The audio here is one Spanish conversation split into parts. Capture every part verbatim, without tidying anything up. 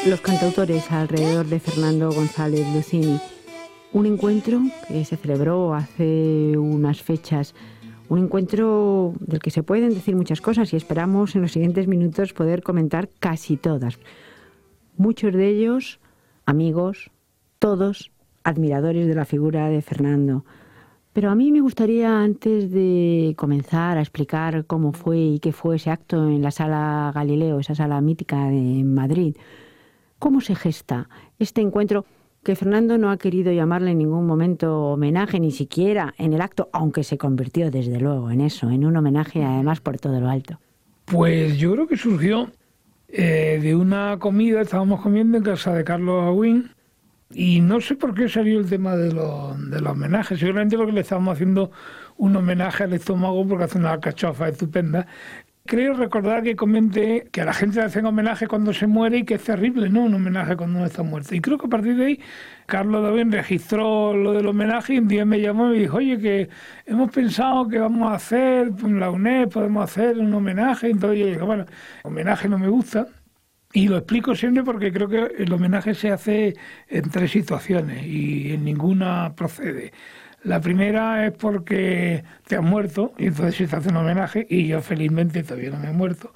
Los cantautores alrededor de Fernando González Lucini. Un encuentro que se celebró hace unas fechas, un encuentro del que se pueden decir muchas cosas y esperamos en los siguientes minutos poder comentar casi todas. Muchos de ellos amigos, todos admiradores de la figura de Fernando. Pero a mí me gustaría, antes de comenzar a explicar cómo fue y qué fue ese acto en la Sala Galileo, esa sala mítica de Madrid, cómo se gesta este encuentro que Fernando no ha querido llamarle en ningún momento homenaje, ni siquiera en el acto, aunque se convirtió desde luego en eso, en un homenaje además por todo lo alto. Pues yo creo que surgió eh, de una comida, estábamos comiendo en casa de Carlos Agüín, y no sé por qué salió el tema de los, de los homenajes. Seguramente porque le estábamos haciendo un homenaje al estómago porque hace una alcachofa estupenda. Creo recordar que comenté que a la gente le hacen homenaje cuando se muere y que es terrible, ¿no? Un homenaje cuando uno está muerto. Y creo que a partir de ahí, Carlos David registró lo del homenaje y un día me llamó y me dijo, oye, que hemos pensado que vamos a hacer, en la UNED podemos hacer un homenaje. Entonces yo dije, bueno, homenaje no me gusta. Y lo explico siempre porque creo que el homenaje se hace en tres situaciones y en ninguna procede. La primera es porque te has muerto y entonces se te hace un homenaje y yo felizmente todavía no me he muerto.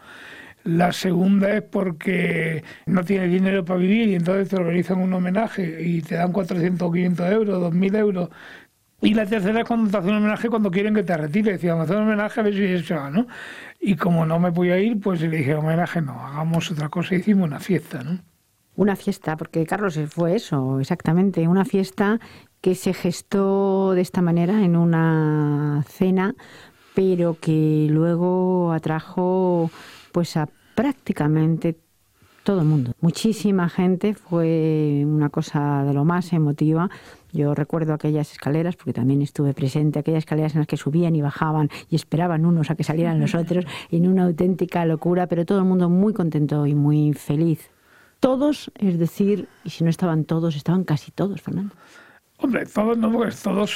La segunda es porque no tienes dinero para vivir y entonces te organizan un homenaje y te dan cuatrocientos o quinientos euros, dos mil euros. Y la tercera es cuando te hacen un homenaje cuando quieren que te retires. Decían, hacer un homenaje a ver si se va, ¿no? Y como no me podía ir, pues le dije, homenaje no, hagamos otra cosa. Hicimos una fiesta, ¿no? Una fiesta, porque Carlos fue eso, exactamente, una fiesta que se gestó de esta manera en una cena, pero que luego atrajo pues a prácticamente todo el mundo. Muchísima gente, fue una cosa de lo más emotiva. Yo recuerdo aquellas escaleras, porque también estuve presente, aquellas escaleras en las que subían y bajaban y esperaban unos a que salieran los otros, en una auténtica locura, pero todo el mundo muy contento y muy feliz. Todos, es decir, y si no estaban todos, estaban casi todos, Fernando. Hombre, todos no, porque todos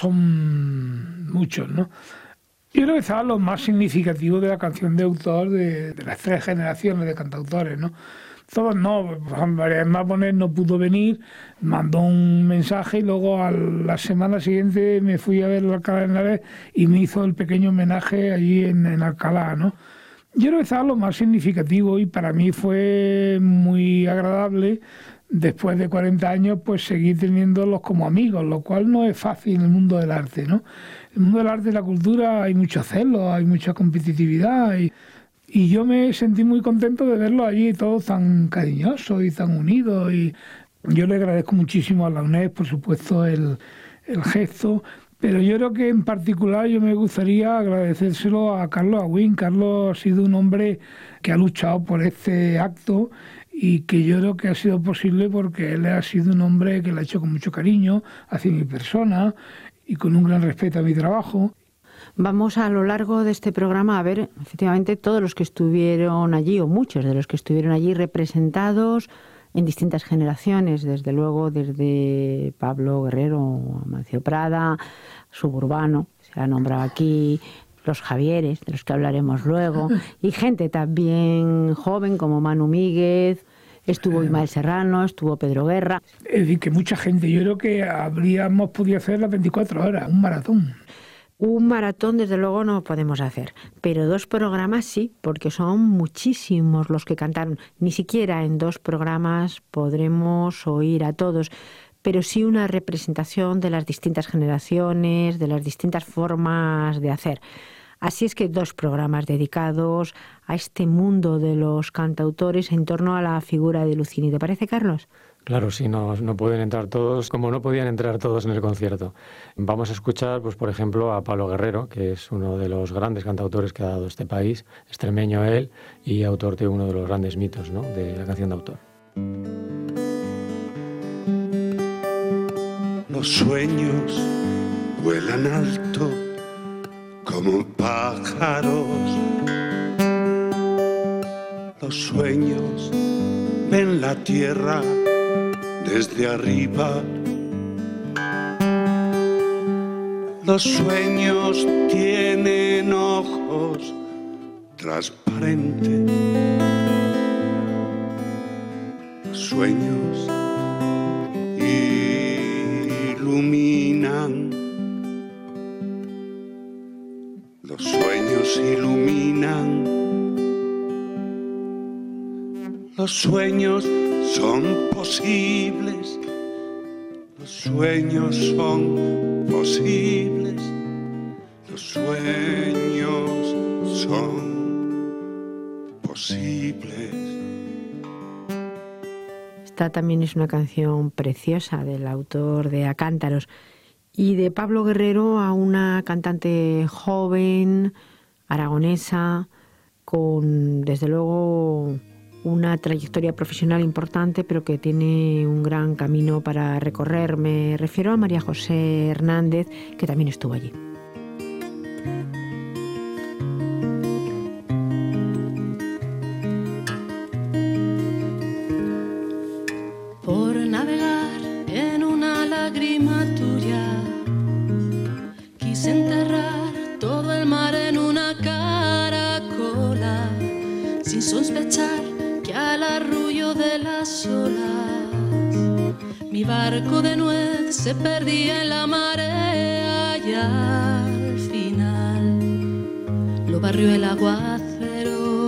son muchos, ¿no? Yo creo que estaba lo más significativo de la canción de autor de, de las tres generaciones de cantautores, ¿no? Todos no, por ejemplo, María Maponer no pudo venir, mandó un mensaje y luego a la semana siguiente me fui a ver a Alcalá de Henares y me hizo el pequeño homenaje allí en, en Alcalá, ¿no? Yo creo que estaba lo más significativo y para mí fue muy agradable después de cuarenta años pues seguir teniéndolos como amigos, lo cual no es fácil en el mundo del arte, ¿no? En el mundo del arte y la cultura hay mucho celo, hay mucha competitividad y, y yo me sentí muy contento de verlos allí todos tan cariñosos y tan unidos y yo le agradezco muchísimo a la UNED, por supuesto, el, el gesto. Pero yo creo que en particular yo me gustaría agradecérselo a Carlos Agüín. Carlos ha sido un hombre que ha luchado por este acto y que yo creo que ha sido posible porque él ha sido un hombre que lo ha hecho con mucho cariño hacia mi persona y con un gran respeto a mi trabajo. Vamos a lo largo de este programa a ver efectivamente todos los que estuvieron allí, o muchos de los que estuvieron allí representados en distintas generaciones, desde luego desde Pablo Guerrero, Amancio Prada, Suburbano, se ha nombrado aquí, los Javieres, de los que hablaremos luego, y gente también joven como Manu Míguez, estuvo Ismael Serrano, estuvo Pedro Guerra. Es decir, que mucha gente, yo creo que habríamos podido hacer las veinticuatro horas, un maratón. Un maratón, desde luego, no podemos hacer, pero dos programas sí, porque son muchísimos los que cantaron. Ni siquiera en dos programas podremos oír a todos, pero sí una representación de las distintas generaciones, de las distintas formas de hacer. Así es que dos programas dedicados a este mundo de los cantautores en torno a la figura de Lucini. ¿Te parece, Carlos? Claro, sí, no, no pueden entrar todos, como no podían entrar todos en el concierto. Vamos a escuchar, pues por ejemplo, a Pablo Guerrero, que es uno de los grandes cantautores que ha dado este país, extremeño él, y autor de uno de los grandes mitos, ¿no?, de la canción de autor. Los sueños vuelan alto como pájaros. Los sueños ven la tierra desde arriba. Los sueños tienen ojos transparentes. Los sueños iluminan, los sueños iluminan, los sueños son posibles, los sueños son posibles, los sueños son posibles. Esta también es una canción preciosa del autor de A Cántaros y de Pablo Guerrero, a una cantante joven, aragonesa, con desde luego una trayectoria profesional importante, pero que tiene un gran camino para recorrer. Me refiero a María José Hernández, que también estuvo allí. Por navegar en una lágrima tuya, quise enterrar todo el mar en una caracola, sin sospechar que al arrullo de las olas mi barco de nuez se perdía en la marea y al final lo barrió el aguacero.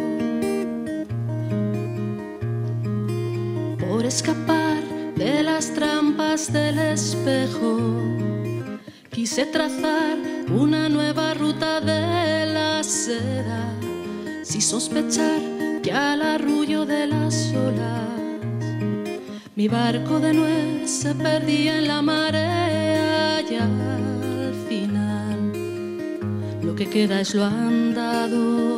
Por escapar de las trampas del espejo, quise trazar una nueva ruta de la seda, sin sospechar que al arrullo de las olas mi barco de nuez se perdía en la marea y al final lo que queda es lo andado.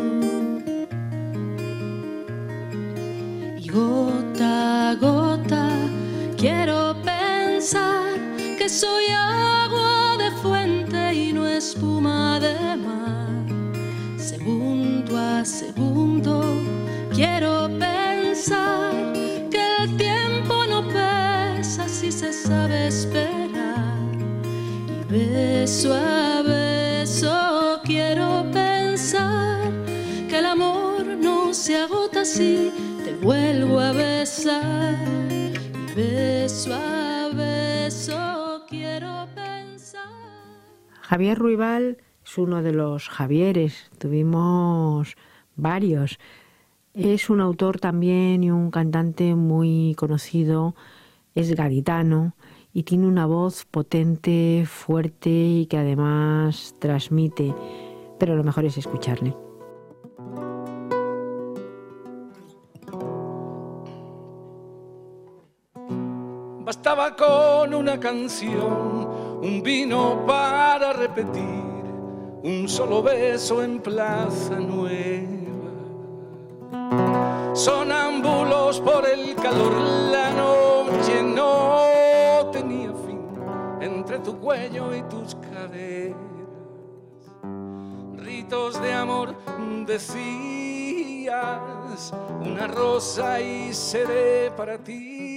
Y gota a gota quiero pensar que soy agua de fuente y no espuma de mar. Segundo a segundo quiero pensar que el tiempo no pesa si se sabe esperar. Y beso a beso quiero pensar que el amor no se agota si te vuelvo a besar. Y beso a beso quiero pensar. Javier Ruibal es uno de los Javieres, tuvimos varios. Es un autor también y un cantante muy conocido, es gaditano y tiene una voz potente, fuerte y que además transmite, pero lo mejor es escucharle. Bastaba con una canción, un vino para repetir, un solo beso en Plaza Nueva. Sonámbulos por el calor, la noche no tenía fin entre tu cuello y tus caderas. Ritos de amor decías, una rosa y seré para ti.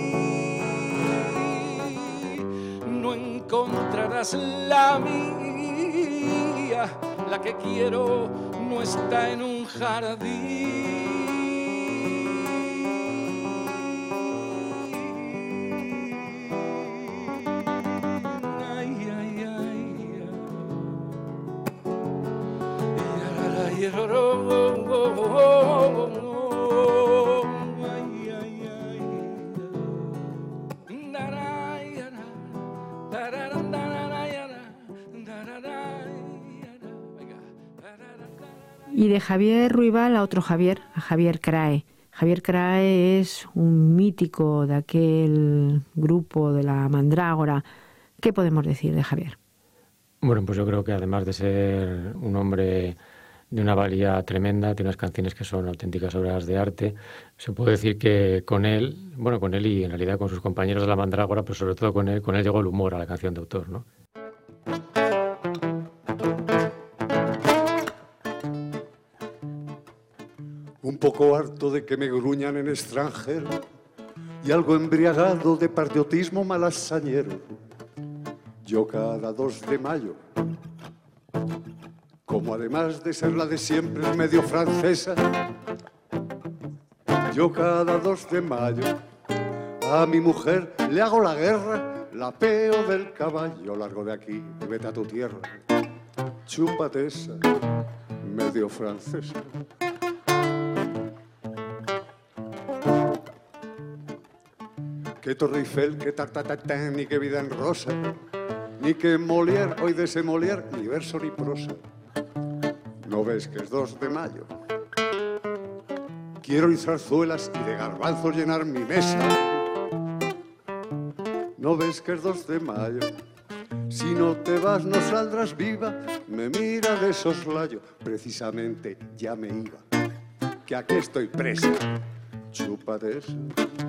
No encontrarás la mía, la que quiero no está en un jardín. Ay, ay, ay, ay. Ay, ay, ay. Y de Javier Ruibal a otro Javier, a Javier Crae. Javier Crae es un mítico de aquel grupo de la Mandrágora. ¿Qué podemos decir de Javier? Bueno, pues yo creo que además de ser un hombre de una valía tremenda, tiene unas canciones que son auténticas obras de arte. Se puede decir que con él, bueno, con él y en realidad con sus compañeros de la Mandrágora, pero sobre todo con él, con él llegó el humor a la canción de autor, ¿no? Un poco harto de que me gruñan en extranjero y algo embriagado de patriotismo malasañero. Yo cada dos de mayo, como además de ser la de siempre es medio francesa, Yo cada dos de mayo a mi mujer le hago la guerra, la peo del caballo, largo de aquí, vete a tu tierra, chúpate esa medio francesa. Que Torre Eiffel, que tartatatán, ni que vida en rosa, ni que Molière, hoy de ese Molière, ni verso ni prosa. ¿No ves que es dos de mayo? Quiero ir zarzuelas y de garbanzos llenar mi mesa. ¿No ves que es dos de mayo? Si no te vas no saldrás viva. Me mira de soslayo, precisamente ya me iba, que aquí estoy presa. Chúpate eso.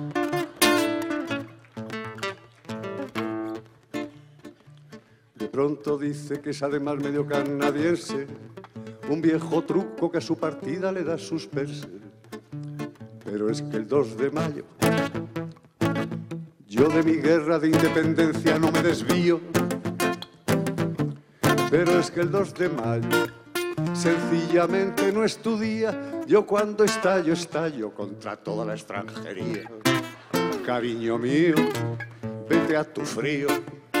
De pronto dice que es además medio canadiense, un viejo truco que a su partida le da suspense. Pero es que el dos de mayo yo de mi guerra de independencia no me desvío. Pero es que el dos de mayo sencillamente no es tu día. Yo cuando estallo, estallo contra toda la extranjería. Cariño mío, vete a tu frío.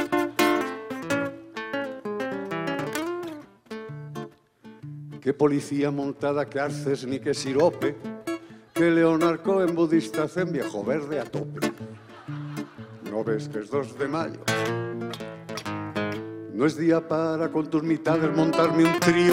Qué policía montada, que arces ni que sirope, que Leonard Cohen budista en viejo verde a tope. ¿No ves que es dos de mayo? No es día para con tus mitades montarme un trío.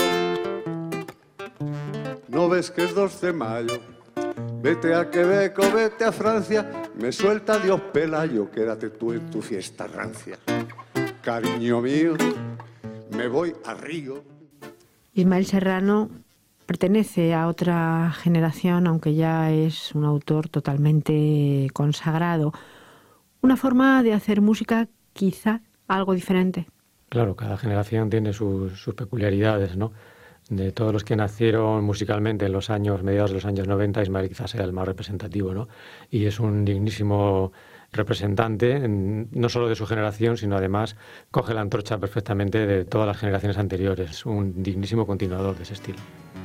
¿No ves que es dos de mayo? Vete a Quebec o vete a Francia, me suelta Dios Pelayo, quédate tú en tu fiesta rancia. Cariño mío, me voy a Río. Ismael Serrano pertenece a otra generación, aunque ya es un autor totalmente consagrado. Una forma de hacer música quizá algo diferente. Claro, cada generación tiene sus, sus peculiaridades, ¿no? De todos los que nacieron musicalmente en los años, mediados de los años noventa, Ismael quizás sea el más representativo, ¿no? Y es un dignísimo representante, no solo de su generación, sino además coge la antorcha perfectamente de todas las generaciones anteriores. Es un dignísimo continuador de ese estilo.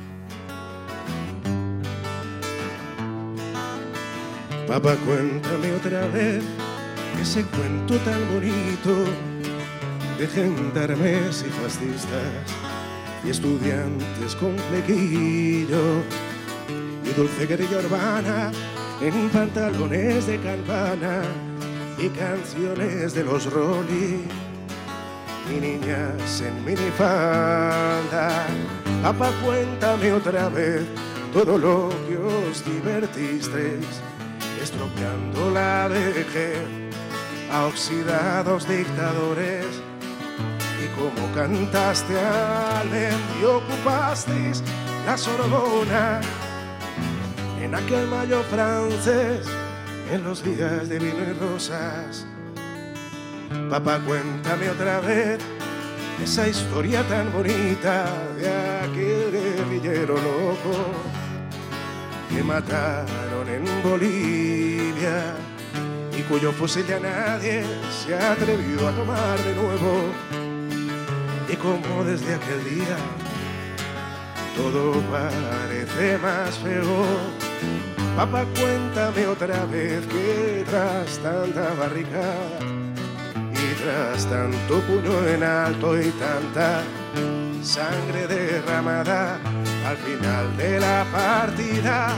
Papá, cuéntame otra vez ese cuento tan bonito de gendarmes y fascistas y estudiantes con flequillo y dulce guerrilla urbana en pantalones de campana y canciones de los Rolling y niñas en minifalda. Papá, cuéntame otra vez todo lo que os divertisteis estropeando la vejez a oxidados dictadores. Y como cantaste al viento y ocupasteis la Sorbona en aquel mayo francés, en los días de vino y rosas. Papá, cuéntame otra vez esa historia tan bonita de aquel guerrillero loco que mataron en Bolivia y cuyo fusil ya nadie se ha atrevido a tomar de nuevo. Y como desde aquel día todo parece más feo. Papá, cuéntame otra vez que tras tanta barricada y tras tanto puño en alto y tanta sangre derramada al final de la partida,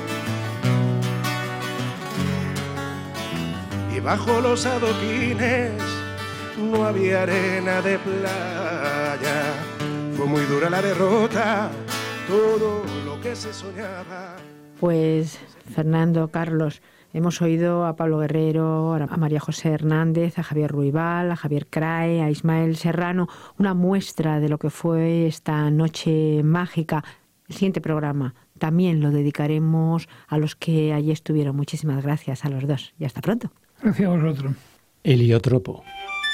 y bajo los adoquines no había arena de playa. Fue muy dura la derrota, todo lo que se soñaba. Pues Fernando, Carlos, hemos oído a Pablo Guerrero, a María José Hernández, a Javier Ruibal, a Javier Crae, a Ismael Serrano, una muestra de lo que fue esta noche mágica. El siguiente programa también lo dedicaremos a los que allí estuvieron. Muchísimas gracias a los dos y hasta pronto. Gracias a vosotros. Heliotropo.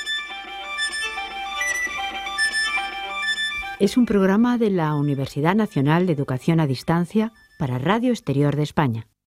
Es un programa de la Universidad Nacional de Educación a Distancia para Radio Exterior de España.